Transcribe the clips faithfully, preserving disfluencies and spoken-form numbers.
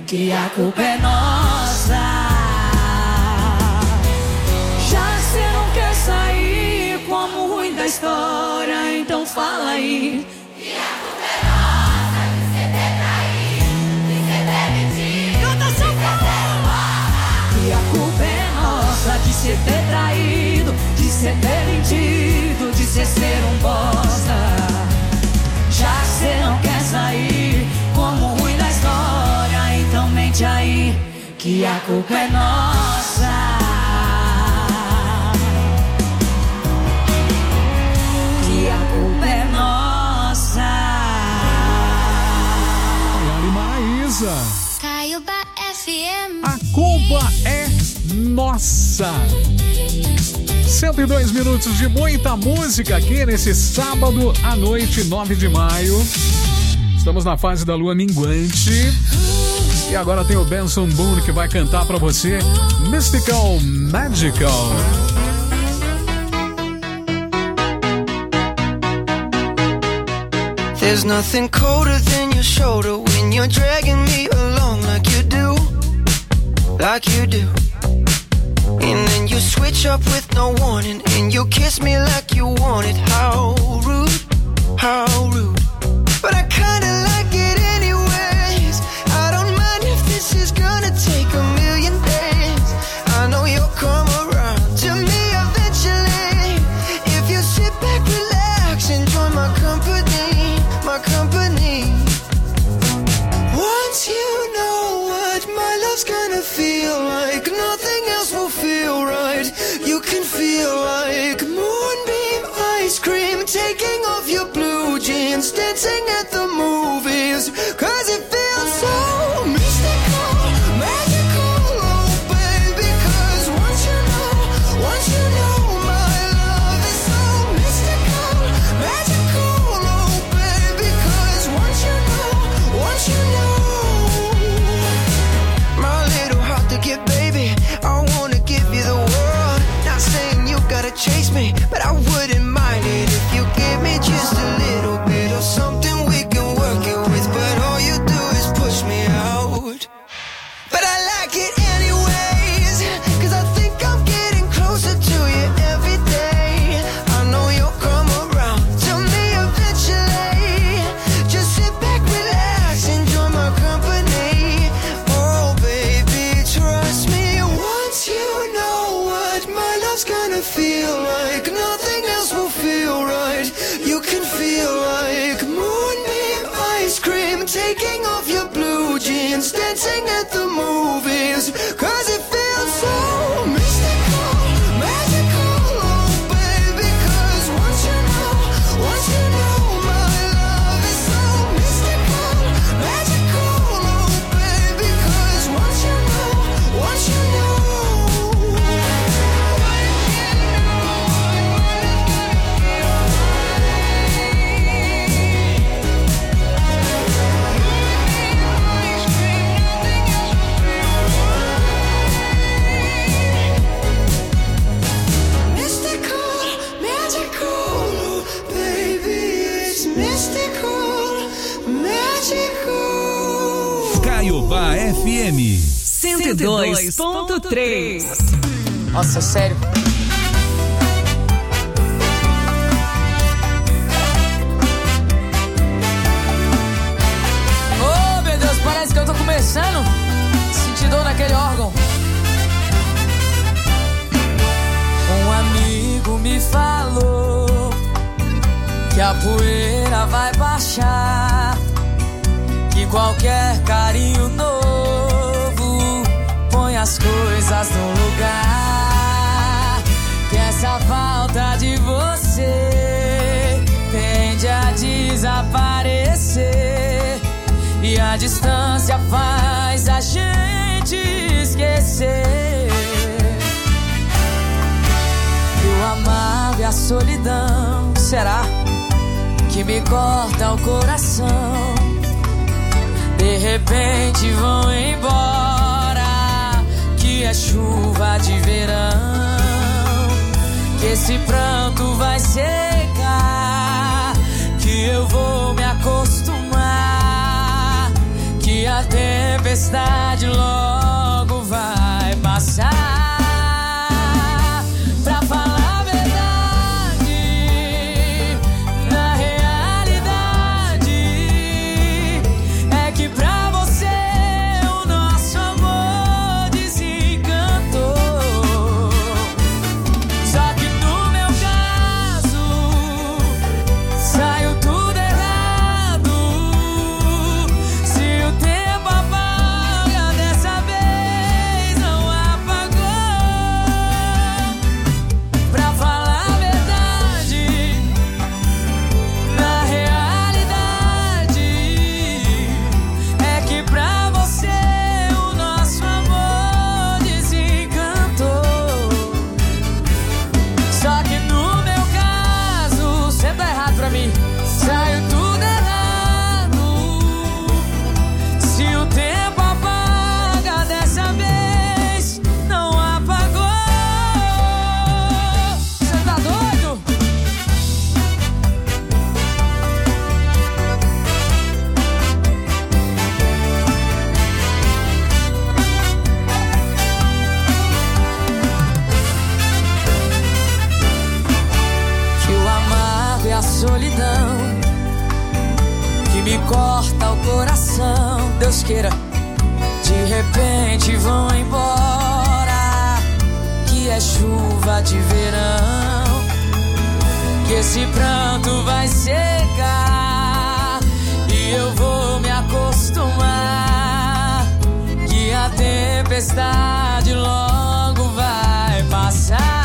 que a culpa é nossa. Já cê não quer sair como ruim da história, então fala aí. Que a culpa é nossa de cê ter traído, de cê ter mentido, Canta, de cê ser bosta. Que a culpa é nossa de cê ter traído, de cê ter mentido, de cê ser um bosta. Já cê não quer sair como ruim da história, então mente aí, que a culpa é nossa. Que a culpa é nossa. Olha, Maísa. Caiuba F M. A culpa é nossa. cento e dois minutos de muita música aqui nesse sábado à noite, nove de maio. Estamos na fase da lua minguante. E agora tem o Benson Boone que vai cantar pra você Mystical Magical. There's nothing colder than your shoulder when you're dragging me along like you do, like you do. And then you switch up with no warning, and you kiss me like you want it. How rude, how rude. But I kinda like it anyways. I don't mind if this is gonna take a million days. I know you'll come around to me eventually. If you sit back, relax, and join my company, my company. Once you know what my love's gonna feel like, nothing else will feel right. You can feel like moonbeam ice cream, taking off your blue jeans, dancing at the movies, cause it feels so mystical, magical, oh baby. Cause once you know, once you know my love is so mystical, magical, oh baby. Cause once you know, once you know, my little heart to get, baby, I wanna give you the world. Not saying you gotta chase me, but I wouldn't mind it if you give me just a little bit of something we can work it with. But all you do is push me out. But I like it anyways, cause I think I'm getting closer to you every day. I know you'll come around to me eventually. Just sit back, relax, enjoy my company. Oh baby, trust me. Once you know what my love's gonna feel like, nothing else will feel right. You can feel like moonbeam ice cream, taking off your blue jeans, dancing at the movies, cause it feels so mystical, magical, oh baby. Cause once you know, once you know my love is so mystical, magical, oh baby. Cause once you know, once you know. Caiuba F M cento e dois ponto três. Nossa, sério. Oh, meu Deus, parece que eu tô começando a sentir dor naquele órgão. Um amigo me falou que a poeira vai baixar, que qualquer carinho novo põe as coisas no lugar, que essa falta de você tende a desaparecer e a distância faz a gente esquecer que o amargo e a solidão, será que me corta o coração? De repente vão embora, que é chuva de verão, que esse pranto vai secar, que eu vou me acostumar, que a tempestade tempestade logo vai passar. Pra falar a verdade, na realidade é que pra você o nosso amor desencantou. Só que no meu caso saiu tudo errado. Se o tempo apaga, dessa vez não apagou. Pra falar a verdade, na realidade é que pra você o nosso amor desencantou. Só que no meu caso sempre tá errado pra mim. Saiu tudo errado. Se o tempo apaga, dessa vez não apagou. Você tá doido? Que o amargo é a solidão que me corta o coração. Deus queira, de repente vão embora. Que é chuva de verão, que esse pranto vai secar e eu vou me acostumar. Que a tempestade logo vai passar.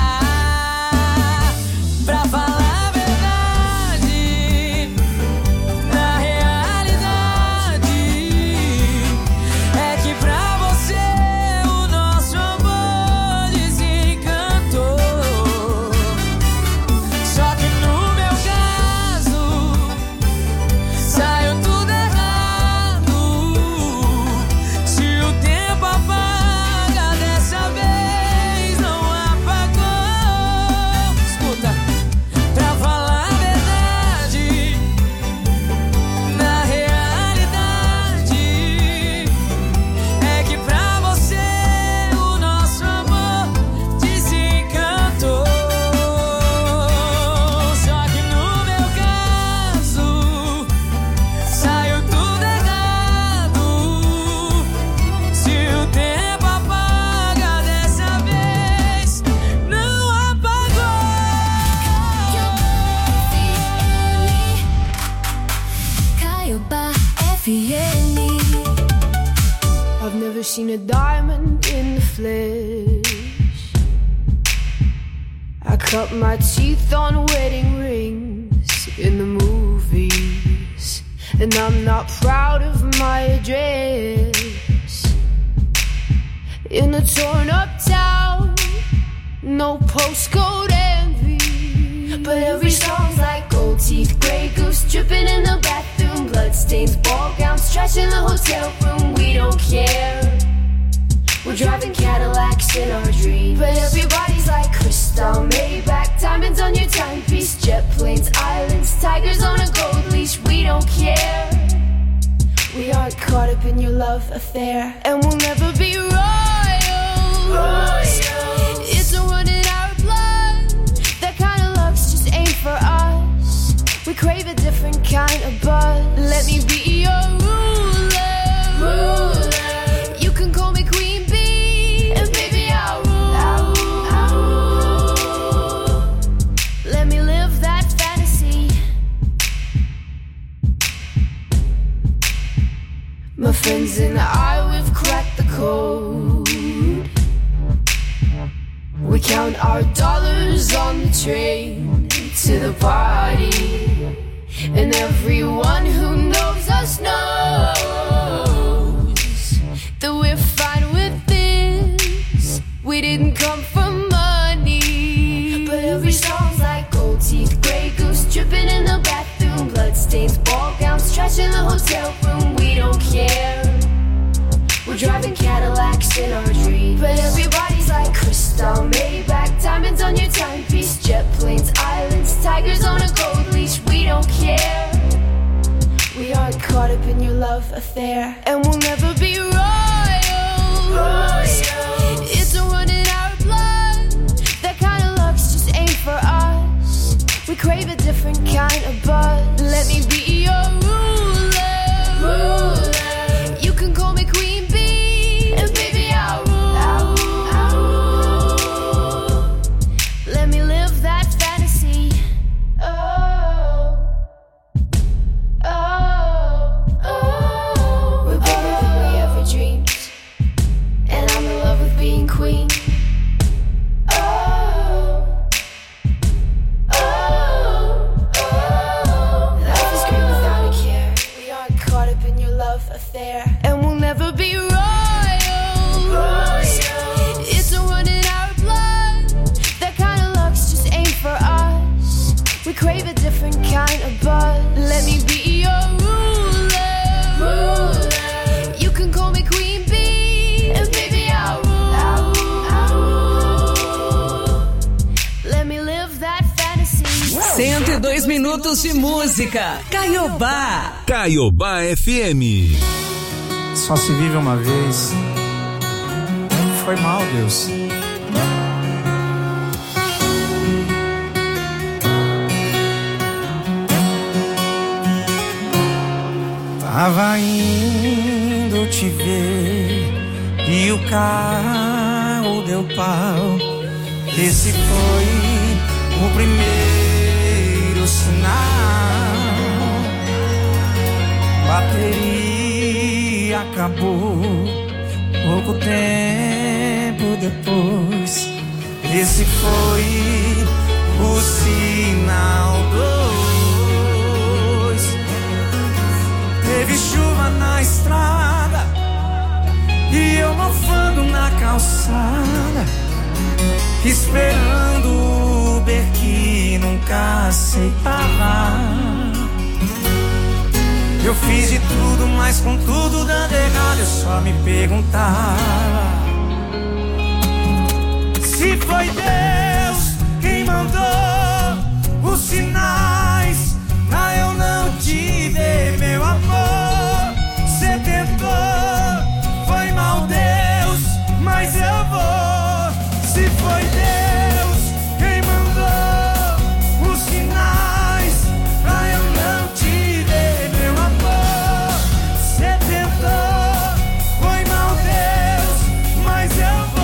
Pra falar a verdade, na realidade é que pra você o nosso amor desencantou. Só que no meu caso saiu tudo errado. Se o tempo apaga, dessa vez não apagou. Escuta, pra falar a verdade, na realidade é que pra você o nosso amor desencantou. Só que no meu caso saiu tudo errado. Se o tempo apaga, dessa vez não apagou. Caiobá F M. I've never seen a diamond in the flesh. I cut my teeth on wedding rings in the movies, and I'm not proud of my address. In a torn up town, no postcode envy, but every song's like gold teeth, grey goose dripping in the bathroom, bloodstains, ball gowns, trash in the hotel room. We don't care. We're driving Cadillacs in our dreams, but everybody's like crystal, Maybach, diamonds on your timepiece, jet planes, islands, tigers on a gold leash. We don't care. We aren't caught up in your love affair, and we'll never be royals. Royals. It's a run in our blood. That kind of luck's just ain't for us. We crave a different kind of buzz. Let me be your ruler. Ruler. You can call me Queen Bee, and baby I'll rule. I'll rule. I'll rule. Let me live that fantasy. My friends and I, we've cracked the code. We count our dollars on the train to the party, and everyone who knows us knows that we're fine with this. We didn't come for money, but every song's like gold teeth, grey goose dripping in the bathroom, bloodstains, ball gowns, trash in the hotel room. We don't care. We're driving Cadillacs in our dreams, but everybody's like crystal, Maybach, diamonds on your timepiece, jet planes, islands, tigers on a gold leash. We don't care. We aren't caught up in your love affair, and we'll never be wrong. different kind of buzz. Let me be your ruler. ruler. You can call me Queen Bee, and baby I'll rule. I'll rule. I'll rule. Let me live that fantasy. Oh, oh, oh. We're better than we ever dreamed, and I'm in love with being queen. Affair. And we'll never be royals. royals. It's a run in our blood. That kind of luck's just ain't for us. We crave a different kind of buzz. Let me be your ruler. ruler. You can call me Queen Bee, and baby I'll rule. I'll rule. I'll rule. Let me live that fantasy. cento e dois minutos de música. Caiobá. Caiobá F M. Só se vive uma vez. Foi mal, Deus. Tava indo te ver e o carro deu pau. Esse foi o primeiro sinal. Bateria acabou pouco tempo depois. Esse foi o sinal dois. Teve chuva na estrada e eu mofando na calçada, esperando o Uber que nunca aceitava. Eu fiz de tudo, mas com tudo dando errado, eu só me perguntava se foi Deus quem mandou os sinais pra eu não te ver, meu amor. Cê tentou, foi mal, Deus, mas eu vou. Se foi Deus quem mandou os sinais pra eu não te ver, meu amor. Cê tentou, foi mal, Deus, mas eu vou.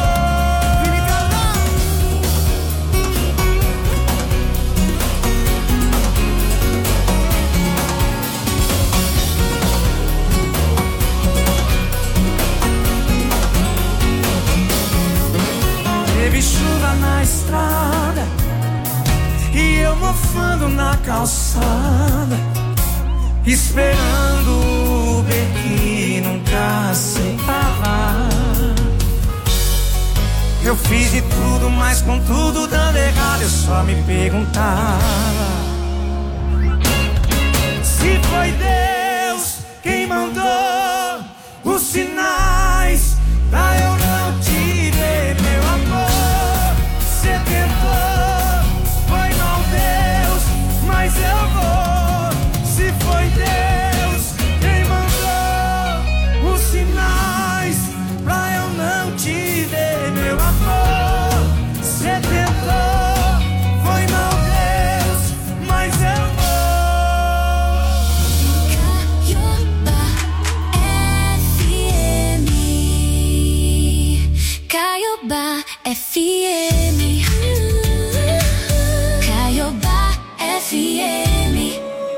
Teve chuva na estrada e eu mofando na calçada, esperando o Uber que nunca aceitava. Eu fiz de tudo, mas com tudo dando errado, eu só me perguntava se foi Deus quem mandou os sinais pra eu não te ver, meu amor. Cê tentou, foi mal, Deus, mas eu vou. Se foi Deus quem mandou os sinais pra eu não te ver, meu amor. Cê tentou, foi mal, Deus, mas eu vou. Caiobá F M. Caiobá F M.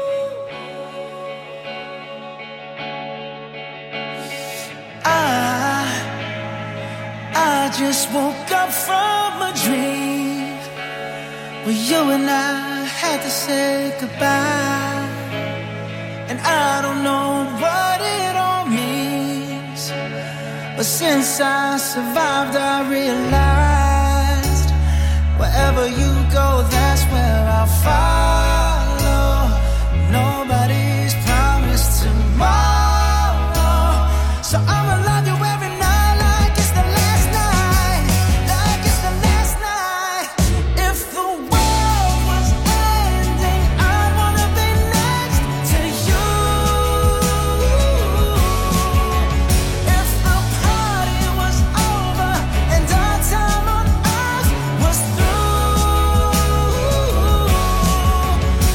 I, I just woke up from a dream where you and I had to say goodbye. And I don't know what it all means, but since I survived, I realized wherever you go, that's where I'll follow. Nobody's promised tomorrow, so I'ma love you every night like it's the last night, like it's the last night. If the world was ending, I wanna be next to you. If the party was over and our time on earth was through,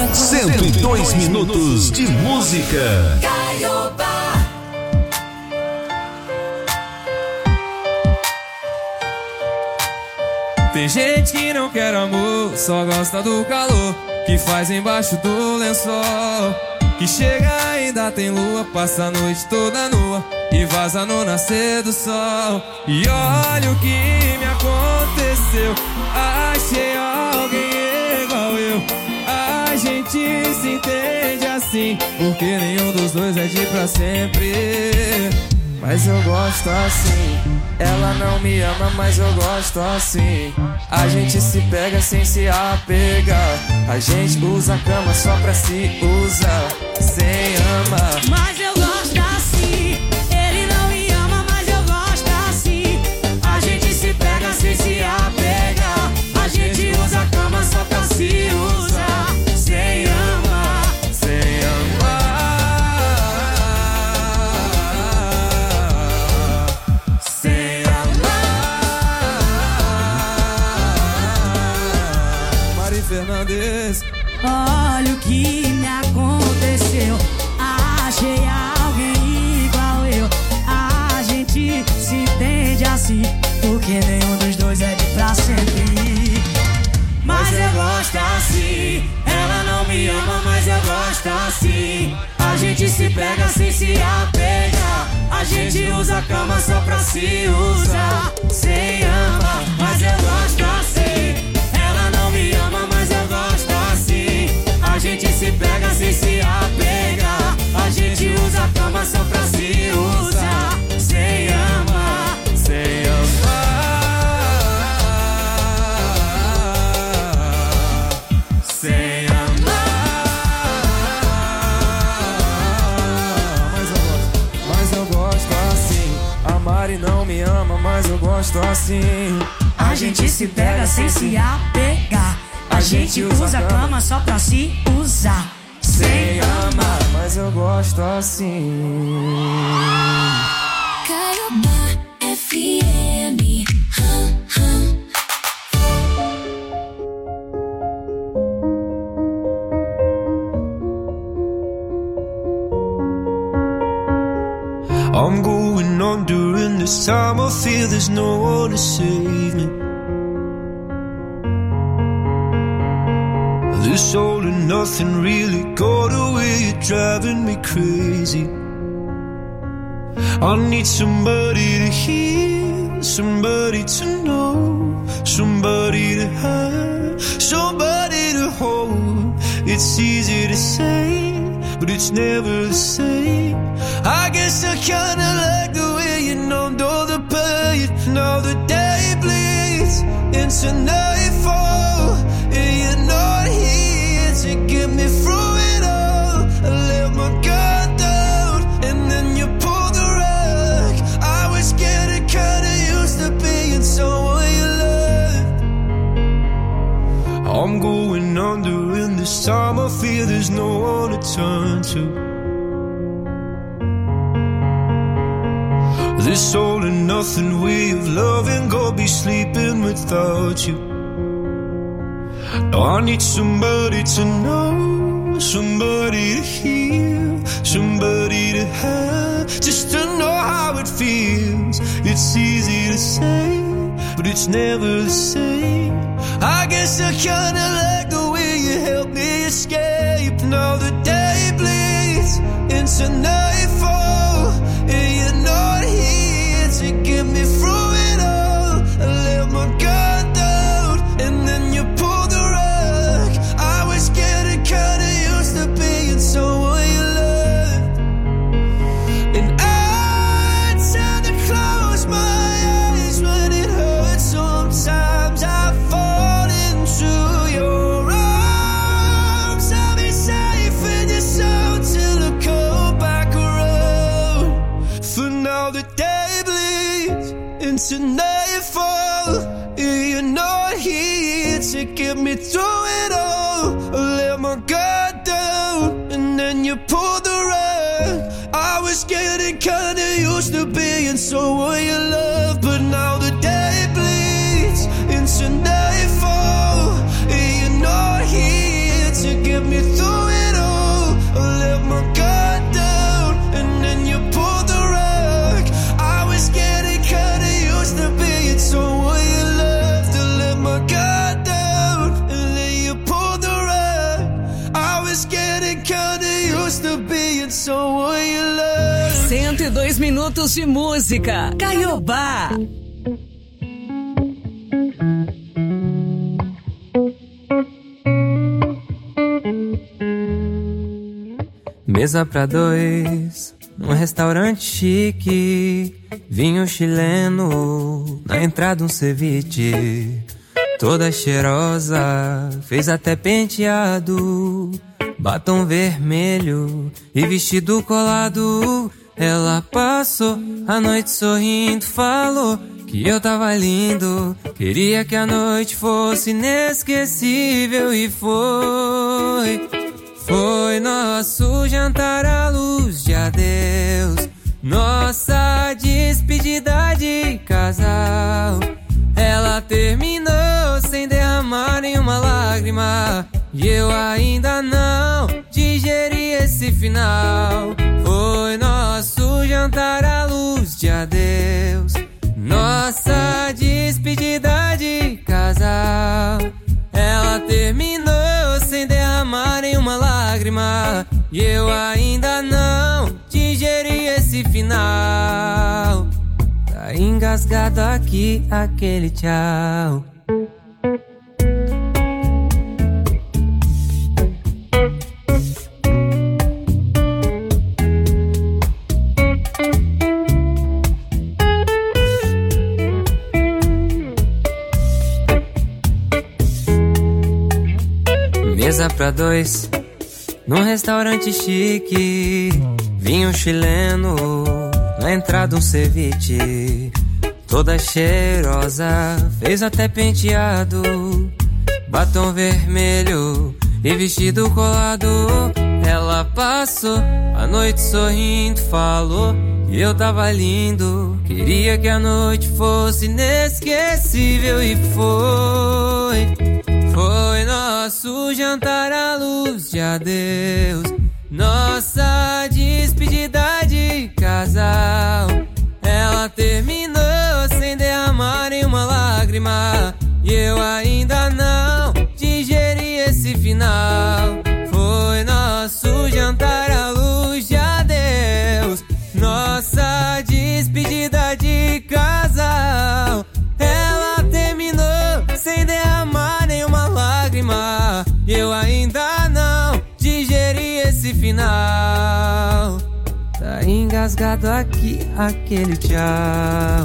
cento e dois minutos de música. Caiobá. Tem gente que não quer amor, só gosta do calor que faz embaixo do lençol. Que chega ainda tem lua, passa a noite toda nua e vaza no nascer do sol. E olha o que me aconteceu, achei alguém igual eu. A gente se entende assim, porque nenhum dos dois é de pra sempre. Mas eu gosto assim. Ela não me ama, mas eu gosto assim. A gente se pega sem se apegar. A gente usa a cama só pra se usar, sem amar. Mas eu gosto assim. Ele não me ama, mas eu gosto assim. A gente se pega sem se apegar. A gente usa a cama só pra se usar, sem amar, sem amar. Sem Mari Fernandes. Olha o que me aconteceu, achei alguém igual eu. A gente se entende assim, porque nenhum dos dois é de pra sempre. Mas eu gosto assim. Ela não me ama, mas eu gosto assim. A gente se pega sem se apegar. A gente usa a cama só pra se usar, sem amar. Mas eu gosto assim. Ela não me ama, mas eu gosto assim. A gente se pega sem se apegar. A gente usa a cama só pra se usar, sem amar, sem amar, sem amar. Mas eu gosto, mas eu gosto assim. A Mari não me ama, mas eu gosto assim. A gente se pega sem se apegar. A gente usa a cama só pra se usar, sem amar. Mas eu gosto assim. Caiobá F M. Hum, hum. I'm going on during this time. I feel there's no one to save me. This all and nothing really got away. You're driving me crazy. I need somebody to hear, somebody to know, somebody to have, somebody to hold. It's easy to say, but it's never the same. I guess I kinda like the way you numbed all the pain. Now the day bleeds into nightfall, and you're not here to get me through it all. I let my guard down, and then you pulled the rug. I was getting kinda used to being someone you loved. I'm going under, and this time I feel there's no one to turn to. This all and nothing way of loving, go be sleeping without you. Now I need somebody to know, somebody to hear, somebody to have, just to know how it feels. It's easy to say, but it's never the same. I guess I kinda like the way you help me escape. Now the day bleeds into nightfall, and you're not here to get me through it all. I let my guard down, and then you pulled the rug. I was getting kinda used to being someone you loved, and I tend to close my eyes when it hurts. Sometimes I fall into your arms. I'll be safe in your soul till I come back around. For now the day bleeds into nightfall, and you're not here to get me through it all. I let my guard down, and then you pulled the rug. I was getting kinda used to being someone you love, but now the day bleeds into nightfall, and you're not here to get me through e dois minutos de música. Caiobá. Mesa pra dois, num restaurante chique. Vinho chileno, na entrada um ceviche. Toda cheirosa, fez até penteado. Batom vermelho e vestido colado. Ela passou a noite sorrindo, falou que eu tava lindo. Queria que a noite fosse inesquecível e foi. Foi nosso jantar à luz de adeus, nossa despedida de casal. Ela terminou sem derramar nenhuma lágrima e eu ainda não digeri esse final. Foi nosso jantar à luz de adeus, nossa despedida de casal. Ela terminou sem derramar nenhuma lágrima e eu ainda não digeri esse final. Tá engasgado aqui aquele tchau. Mesa pra dois, num restaurante chique. Vinho chileno, na entrada um ceviche. Toda cheirosa, fez até penteado. Batom vermelho e vestido colado. Ela passou a noite sorrindo, falou que eu tava lindo. Queria que a noite fosse inesquecível e foi. Foi nosso jantar à luz de adeus, nossa despedida de casal. Ela terminou sem derramar nenhuma lágrima e eu ainda não digeri esse final. Foi nosso jantar à luz de adeus, nossa despedida de casal. Ela terminou sem derramar nenhuma lágrima e eu ainda não digeri esse final. Tá engasgado aqui aquele tchau.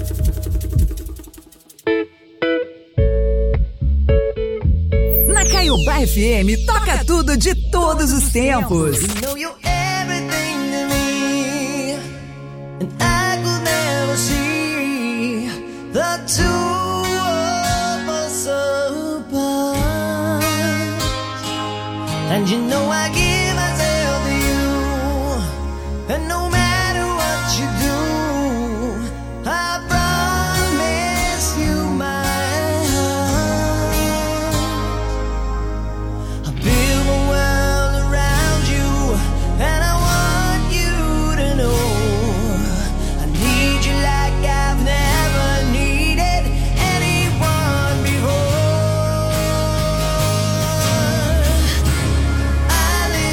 Na Caiobá F M toca tudo de todos os tempos. You know you're everything to me, and I could never see the two of us apart. And you know I give myself to you, and no matter what you do, I promise you my heart. I build my world around you, and I want you to know I need you like I've never needed anyone before. I live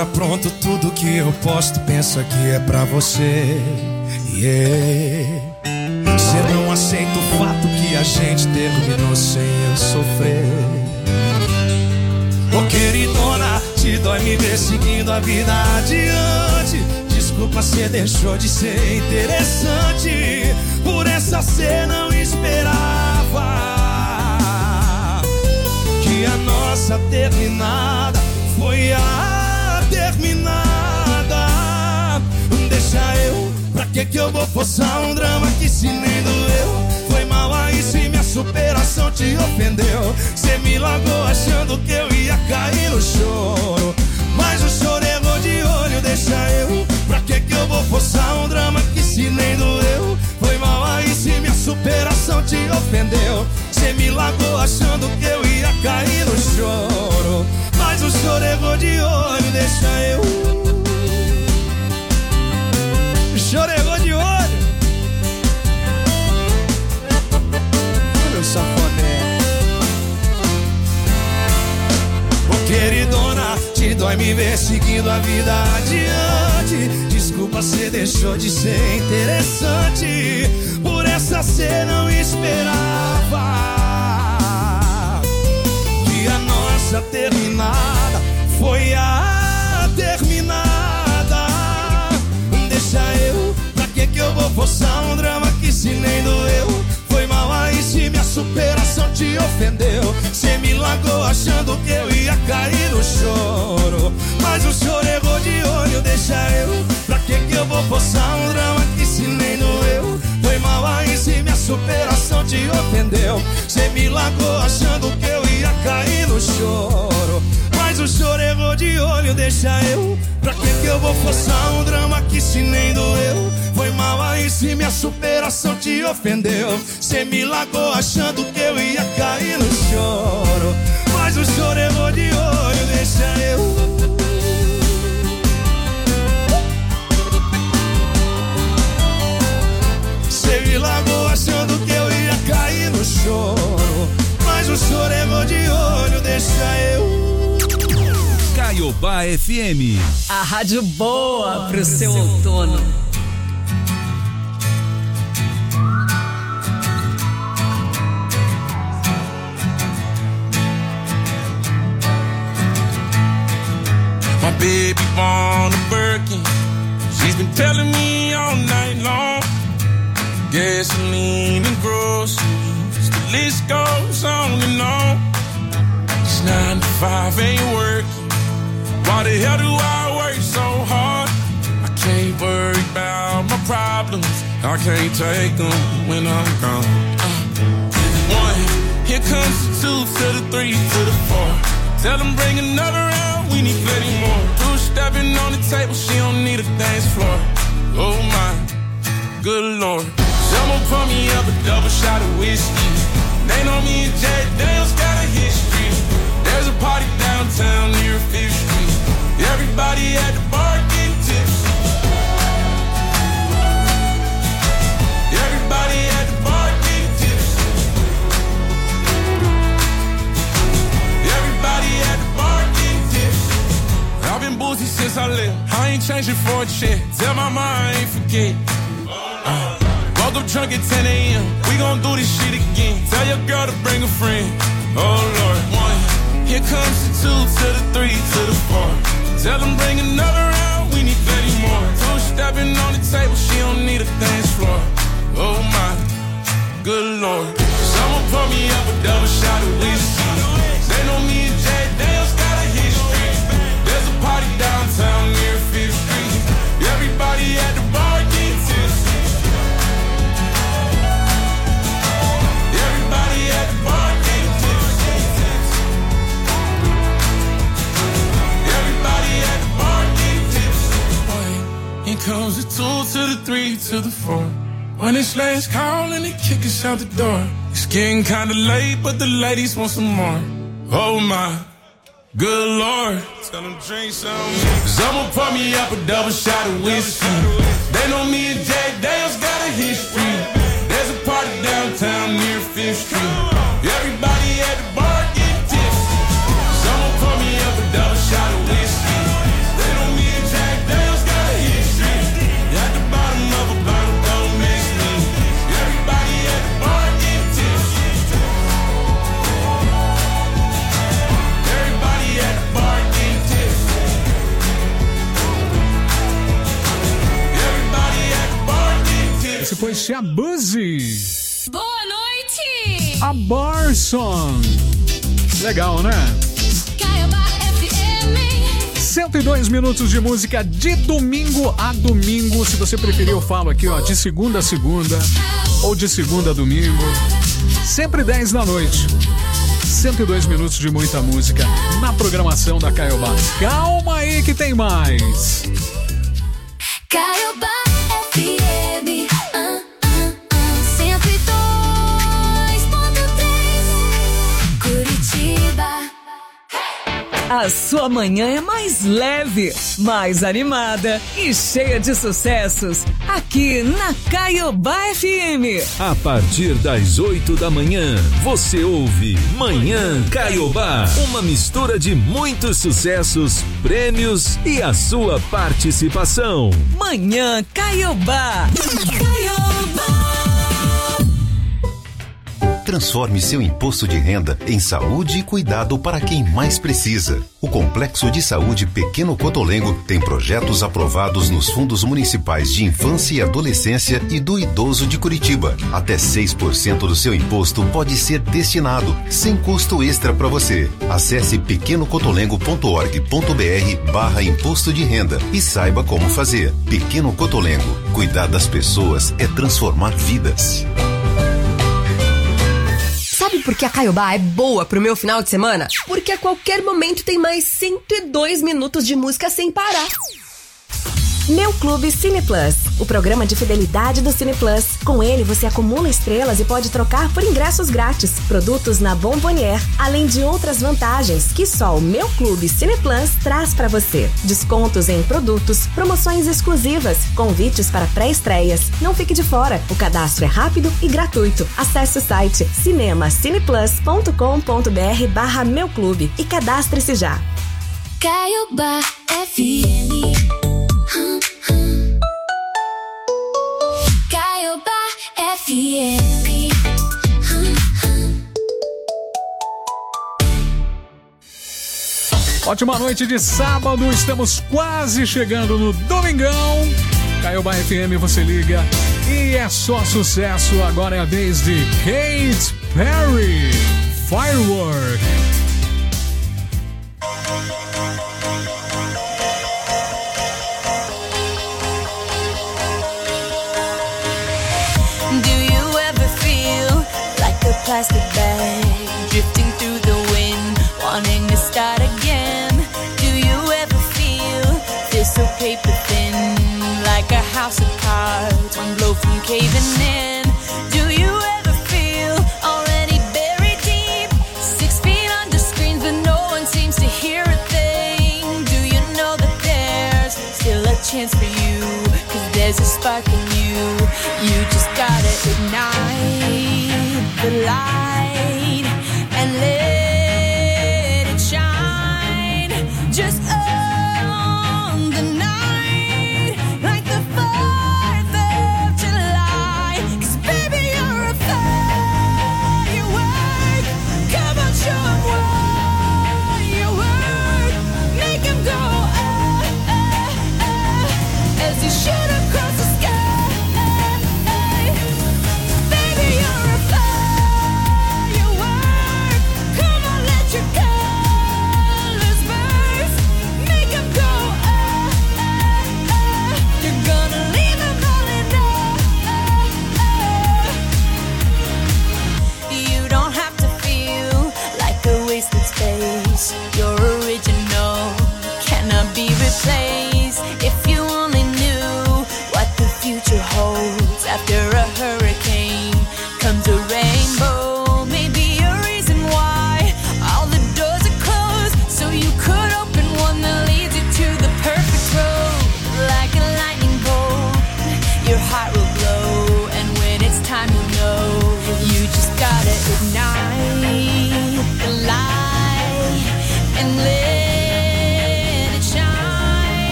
agora pronto, tudo que eu posto, pensa que é pra você. Yeah. Cê não aceita o fato que a gente terminou sem eu sofrer. Ô queridona, te dói me ver seguindo a vida adiante. Desculpa, cê deixou de ser interessante. Por essa cê não esperava que a nossa terminada foi a terminada. Deixa eu, pra que que eu vou forçar um drama que se nem doeu? Foi mal aí se minha superação te ofendeu. Cê me largou achando que eu ia cair no choro, mas o choro errou de olho. Deixa eu, pra que que eu vou forçar um drama que se nem doeu? Foi mal aí se minha superação te ofendeu. Cê me largou achando que eu ia cair no choro, mas o choro errou de olho. Deixa eu, o choro errou de olho. Meu safoné. Ô queridona, te dói me ver seguindo a vida adiante. Desculpa, cê deixou de ser interessante. Por essa cê não esperava que a nossa terminada foi a terminada. Deixa eu, pra que que eu vou forçar um drama que se nem doeu? Foi mal aí se minha superação te ofendeu. Cê me largou achando que eu ia cair no choro, mas o choro errou de olho. Deixa eu, pra que que eu vou forçar um drama que se nem doeu? Foi mal aí se minha superação te ofendeu. Cê me largou achando que eu ia cair no choro, mas o choro errou de olho. Deixa eu, pra que que eu vou forçar um drama que se nem doeu? Foi mal aí se minha superação te ofendeu. Cê me largou achando que eu ia cair no choro, mas o choro errou de olho. Deixa eu, cê me largou achando que eu ia cair no choro, mas o choro errou de olho. Deixa eu. Caiobá F M, a rádio boa pro seu outono. My baby born a Birkin. She's been telling me all night long. Gasoline and groceries, the list goes on and on. It's nine to five, ain't working. Why the hell do I work so hard? I can't worry about my problems, I can't take them when I'm gone. uh, One, here comes the two to the three to the four. Tell them bring another round, we need plenty more. Two stepping on the table, she don't need a dance floor. Oh my, good lord. Someone pour me up a double shot of whiskey. They know me and Jack Daniels got a history. There's a party downtown near Fifth Street. Everybody at the bar getting tipsy. Everybody at the bar getting tipsy. Everybody at the bar getting tipsy. I've been boozy since I left, I ain't changing for a check. Tell my mom I ain't forget. uh, Woke up drunk at ten a.m. We gon' do this shit again. Tell your girl to bring a friend. Oh Lord. One, here comes the two to the three to the four. Tell them bring another round, we need plenty more. Two stepping on the table, she don't need a dance floor. Oh my, good lord. Someone pour me up a double shot of whiskey. They know me and Jack Daniels got a history. There's a party downtown near Fifth Street. Everybody at the bar getting tipsy. Everybody at the bar getting tipsy. Everybody at the bar getting tipsy. Here comes the two to the three to the four. When it's last call and they kick us out the door. It's getting kinda late, but the ladies want some more. Oh my, good lord. Tell them drink some. Someone pour me up a double shot of whiskey. They know me and Jack Daniels got a history. There's a party downtown near Fifth Street. Everybody at the bar getting tipsy. Someone pour me up a double shot of whiskey. They know Esse foi Shabuzi. Boa noite! A Barson. Legal, né? Caiobá F M. cento e dois minutos de música de domingo a domingo. Se você preferir, eu falo aqui, ó, de segunda a segunda ou de segunda a domingo. Sempre dez da noite. cento e dois minutos de muita música na programação da Caiobá. Calma aí que tem mais. Caiobá F M, uh, uh, uh, cento e dois ponto três, Curitiba. A sua manhã é mais leve, mais animada e cheia de sucessos aqui na Caiobá F M. A partir das oito da manhã, você ouve Manhã Caiobá, uma mistura de muitos sucessos, prêmios e a sua participação. Manhã Caiobá. Caiobá. Transforme seu imposto de renda em saúde e cuidado para quem mais precisa. O Complexo de Saúde Pequeno Cotolengo tem projetos aprovados nos fundos municipais de infância e adolescência e do idoso de Curitiba. Até seis por cento do seu imposto pode ser destinado, sem custo extra para você. Acesse pequenocotolengo.org.br barra imposto de renda e saiba como fazer. Pequeno Cotolengo. Cuidar das pessoas é transformar vidas. Sabe por que a Caiobá é boa pro meu final de semana? Porque a qualquer momento tem mais cento e dois minutos de música sem parar. Meu Clube Cine Plus, o programa de fidelidade do Cine Plus. Com ele, você acumula estrelas e pode trocar por ingressos grátis, produtos na Bombonier, além de outras vantagens que só o Meu Clube Cine Plus traz para você. Descontos em produtos, promoções exclusivas, convites para pré-estreias. Não fique de fora, o cadastro é rápido e gratuito. Acesse o site cinemacineplus.com.br barra Meu Clube e cadastre-se já. Caiobá F M. Caiobá F M. Ótima noite de sábado, estamos quase chegando no domingão. Caiobá F M, você liga e é só sucesso. Agora é a vez de Katy Perry, Firework. Plastic bag drifting through the wind, wanting to start again. Do you ever feel this so paper thin, like a house of cards, one blow from caving in? Do you ever feel already buried deep, six feet under screens but no one seems to hear a thing? Do you know that there's still a chance for you, 'cause there's a spark in you, you just gotta ignite the light and let it shine just on the night, like the fourth of July. 'Cause baby, you're a firework. Come on, show 'em what you work. Make 'em go ah, ah, ah, as you shoot across the sky. Baby, you're a firework.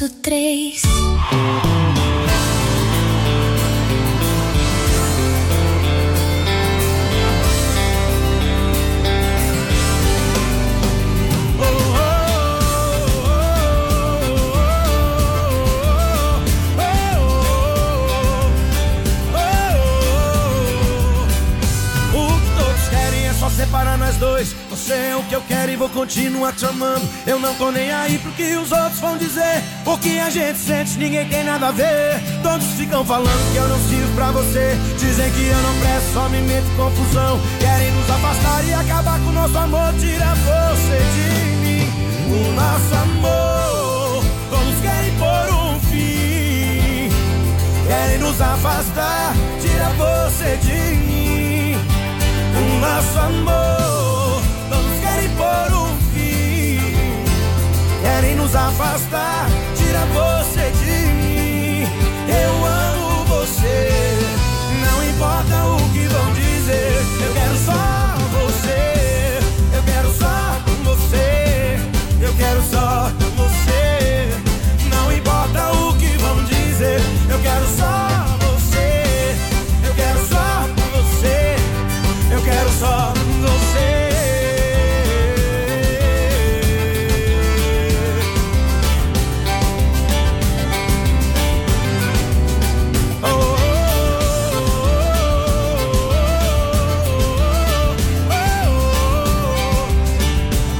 ponto três. Separa nós dois, você é o que eu quero e vou continuar te amando. Eu não tô nem aí pro que os outros vão dizer. O que a gente sente, ninguém tem nada a ver. Todos ficam falando que eu não sirvo pra você. Dizem que eu não presto, só me meto em confusão. Querem nos afastar e acabar com o nosso amor. Tira você de mim, o nosso amor. Todos querem pôr um fim. Querem nos afastar, tira você de mim, o nosso amor. Todos querem pôr um fim. Querem nos afastar, tira você de mim. Eu amo você, não importa o que vão dizer. Eu quero só você, eu quero só você, eu quero só você. Não importa o que vão dizer. Eu quero só você, eu quero só você, eu quero só você. Oh, oh, oh,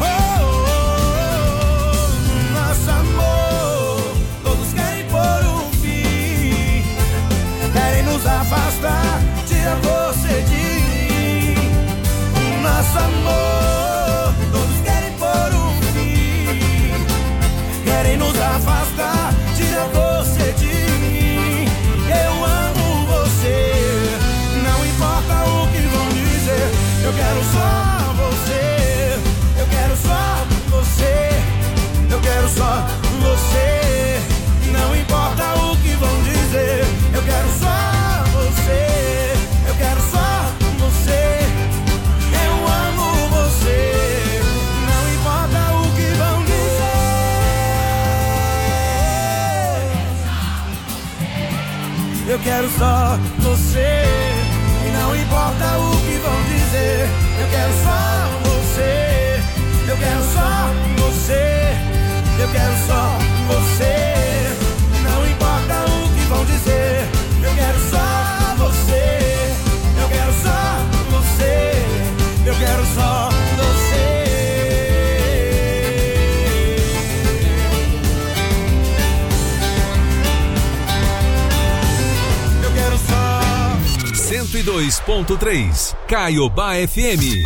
oh, nosso amor. Todos querem pôr um fim. Querem nos afastar, tira você de nosso amor. Todos querem pôr um fim. Querem nos afastar, tira você de mim. Eu amo você, não importa o que vão dizer. Eu quero só você, eu quero só você, eu quero só você. Não importa o que vão dizer. Eu quero só você, eu quero só você. Eu amo você, não importa o que vão dizer. Eu quero só você, não importa o que vão dizer. Eu quero só você, eu quero só você, eu quero só você. Não importa o que vão dizer. Eu quero só você, eu quero só você, eu quero só você. Eu quero só. cento e dois ponto três Caiobá F M.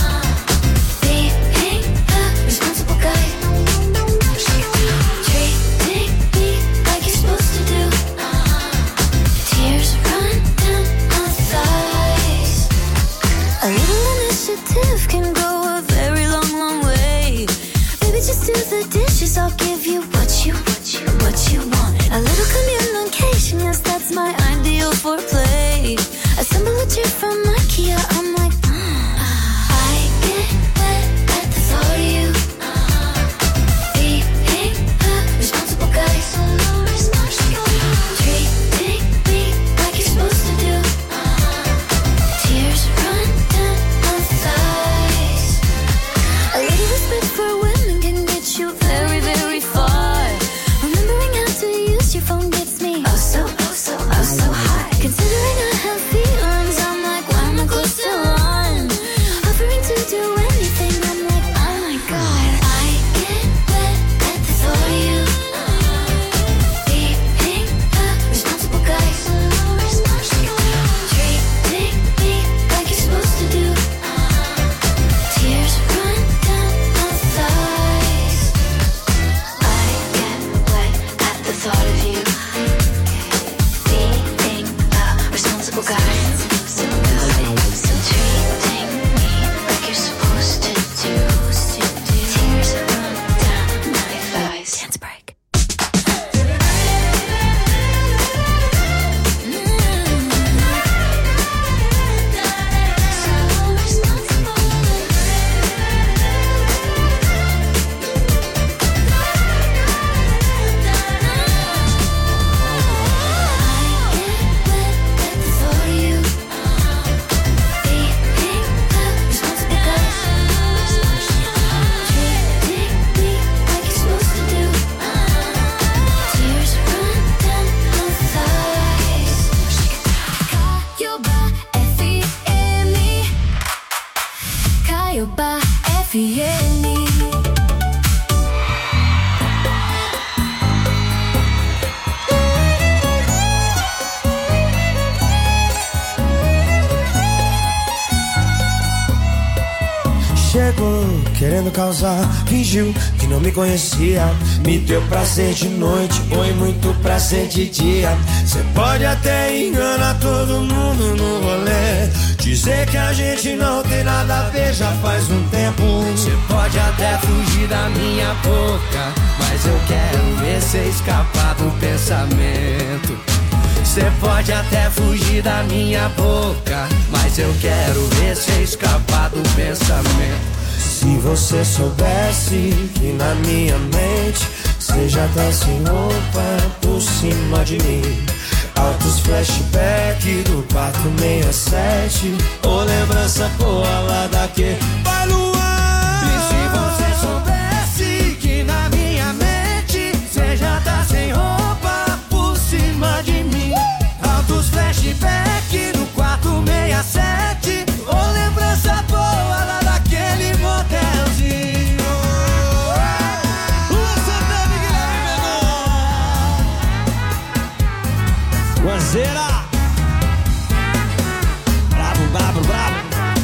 Responsible guy. Treat F M. Chegou querendo causar, fingiu que não me conhecia. Me deu prazer de noite, foi muito prazer de dia. Cê pode até enganar todo mundo no rolê, dizer que a gente não tem nada a ver já faz um tempo. Cê pode até fugir da minha boca, mas eu quero ver cê escapar do pensamento. Cê pode até fugir da minha boca, mas eu quero ver cê escapar do pensamento. Se você soubesse que na minha mente cê já tá sem roupa por cima de mim. Altos flashback do quatro seis sete, ou lembrança boa lá daquele Vai Luan. E se você soubesse que na minha mente cê já tá sem roupa por cima de mim. Altos flashback do quatro seis sete, ou lembrança boa lá daquele motelzinho. Lua Santana e Guilherme Mendonça. Guazeira. Bravo, bravo, bravo.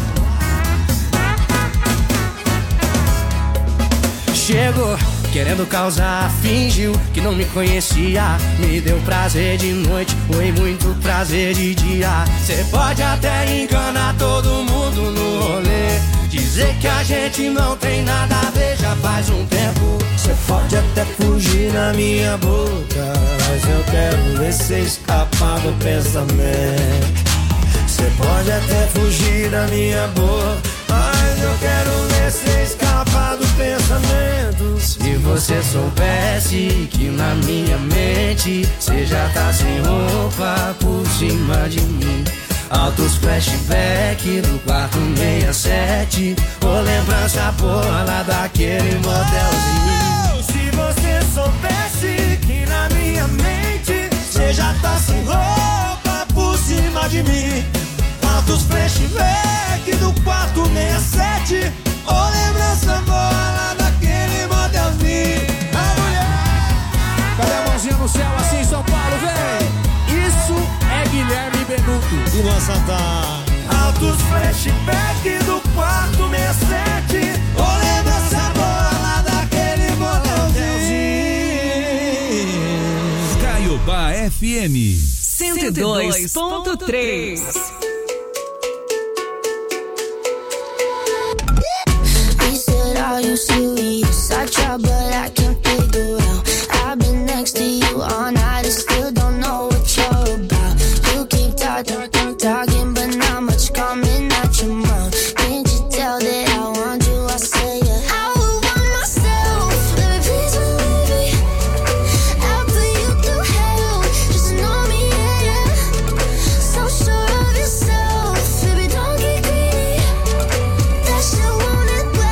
Chegou querendo causar, fingiu que não me conhecia. Me deu prazer de noite, foi muito prazer de dia. Cê pode até enganar todo mundo no rolê, dizer que a gente não tem nada a ver já faz um tempo. Cê pode até fugir na minha boca, mas eu quero ver cê escapar do pensamento. Cê pode até fugir da minha boca, mas eu quero ver cê escapar do pensamento. Se você soubesse que na minha mente cê já tá sem roupa por cima de mim. Altos flashback do quatro seis sete, ou lembrança boa lá daquele motelzinho. Se você soubesse que na minha mente cê já tá sem roupa por cima de mim. Altos flashback do quatro seis sete, ou lembrança boa lá daquele motelzinho. A mulher, cadê a mãozinha no céu assim, São Paulo, vem! Isso é Guilherme Benuto e Luan Santana. Altos flashback do quatro seis sete, ou lembrança boa lá daquele motelzinho. Caiobá F M cento e dois ponto três. Are you serious? I try but I can't figure out. I've been next to you all night and still don't know what you're about. You keep talking, talking, but not much coming out your mouth. Can't you tell that I want you? I say yeah. I would want myself. Let me please believe me. I'll put you through hell. Just know me, yeah, yeah. So sure of yourself, baby, don't get greedy. That shit won't end well.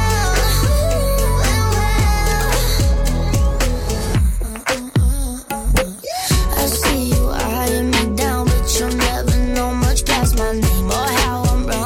I see you eyeing me down, but you'll never know much past my name or how I'm running.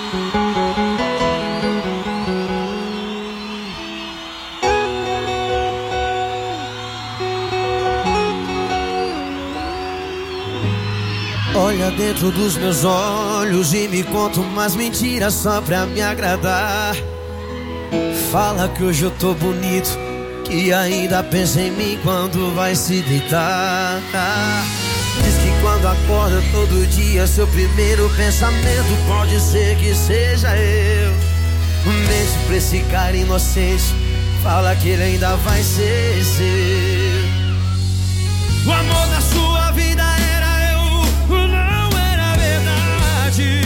Olha dentro dos meus olhos e me conta umas mentiras só pra me agradar. Fala que hoje eu tô bonito, que ainda pensa em mim quando vai se deitar. Diz que quando acorda todo dia seu primeiro pensamento pode ser que seja eu. Mente pra esse cara inocente, fala que ele ainda vai ser seu. O amor da sua vida era eu, não era verdade.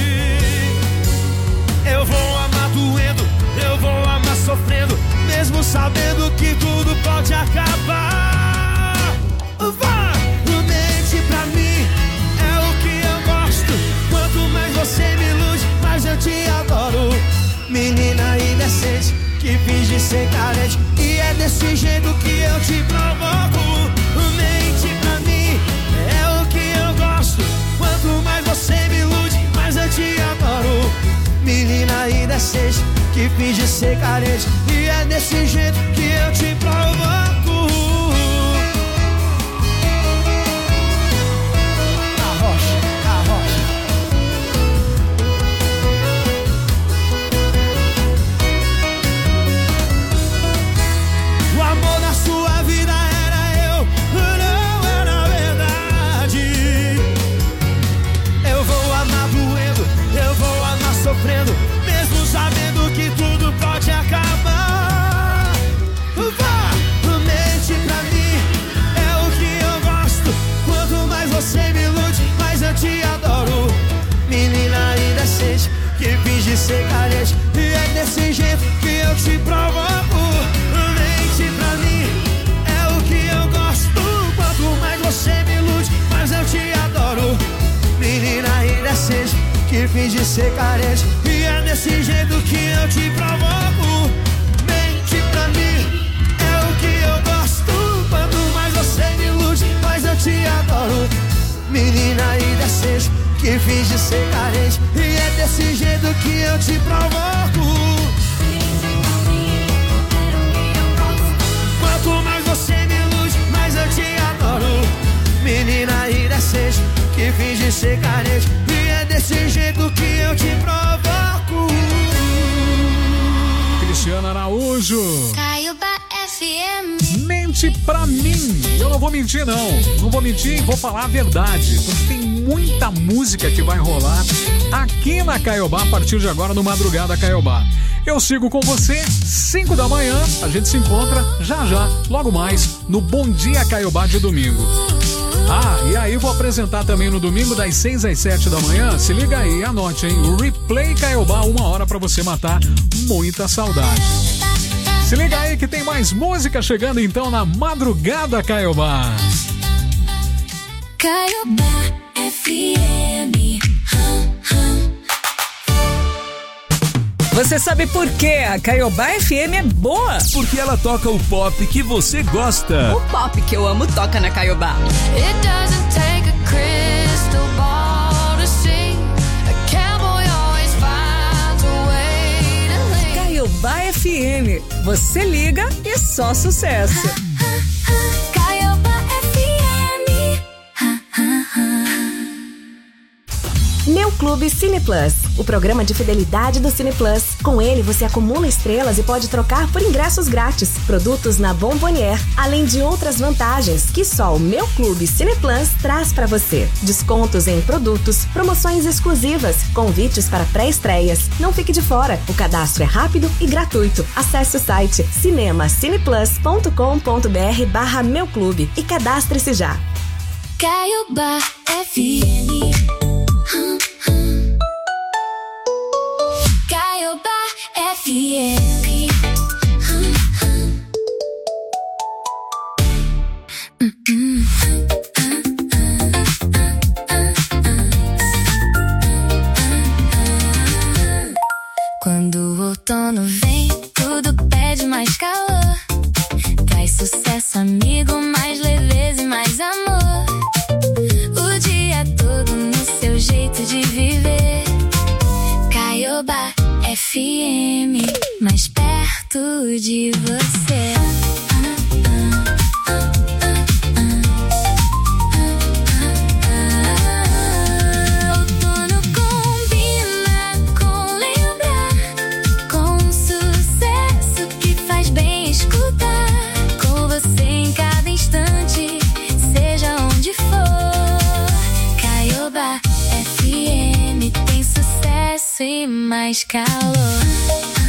Eu vou amar doendo, eu vou amar sofrendo, mesmo sabendo que tudo pode acabar. Vai, mente pra mim, é o que eu gosto. Quanto mais você me ilude, mais eu te adoro. Menina indecente, que finge ser carente, e é desse jeito que eu te provoco. Mente pra mim, é o que eu gosto. Quanto mais você me ilude, mais eu te adoro. Menina indecente, que finge ser carente, e é desse jeito que eu te provoco. Arrocha, arrocha. O amor da sua vida era eu, não era verdade. Eu vou amar doendo, eu vou amar sofrendo, mesmo sabendo que tudo pode acabar. Vá, mente pra mim, é o que eu gosto. Quanto mais você me ilude, mais eu te adoro. Menina indecente, que finge ser carente, e é desse jeito que eu te provoco. Mente pra mim, é o que eu gosto. Quanto mais você me ilude, mais eu te adoro. Menina indecente, que finge ser carente, e é desse jeito que eu te provoco. Mente pra mim, é o que eu gosto. Quanto mais você me ilude, mais eu te adoro. Menina indecente, que finge ser carente, e é desse jeito que eu te provoco. Quanto mais você me ilude, mais eu te adoro. Menina indecente, que finge ser carente, e é desse jeito que eu te provoco. Cristiano Araújo, Caiuba F M. mente pra mim. Eu não vou mentir não, não vou mentir, vou falar a verdade, porque tem muita música que vai rolar aqui na Caiobá a partir de agora no Madrugada Caiobá. Eu sigo com você, cinco da manhã, a gente se encontra já já, logo mais, no Bom Dia Caiobá de domingo. Ah, e aí vou apresentar também no domingo das seis às sete da manhã, se liga aí, anote, hein, o Replay Caiobá, uma hora pra você matar muita saudade. Se liga aí que tem mais música chegando então na Madrugada Caiobá. Caiobá F M. Você sabe por que a Caiobá F M é boa? Porque ela toca o pop que você gosta. O pop que eu amo toca na Caiobá. It doesn't take a crystal ball to see. A cowboy always finds a way to leave. Caiobá F M. Você liga e só sucesso. Caiobá F M. Meu Clube Cine Plus, o programa de fidelidade do Cine Plus. Com ele você acumula estrelas e pode trocar por ingressos grátis, produtos na Bombonier, além de outras vantagens que só o Meu Clube Cine Plus traz para você. Descontos em produtos, promoções exclusivas, convites para pré-estreias. Não fique de fora, o cadastro é rápido e gratuito. Acesse o site cinemacineplus.com.br barra Meu Clube e cadastre-se já. Caiobá F M. Caiobá F M. Quando o outono vem, tudo pede mais calor. Traz sucesso, amigo, mais leveza e mais amor. O dia todo no seu jeito de viver. Caiobá Caiobá F M, mais perto de você. Outono combina com lembrar, com um sucesso que faz bem escutar. Com você em cada instante, seja onde for. Caiobá F M tem sucesso e mais calor.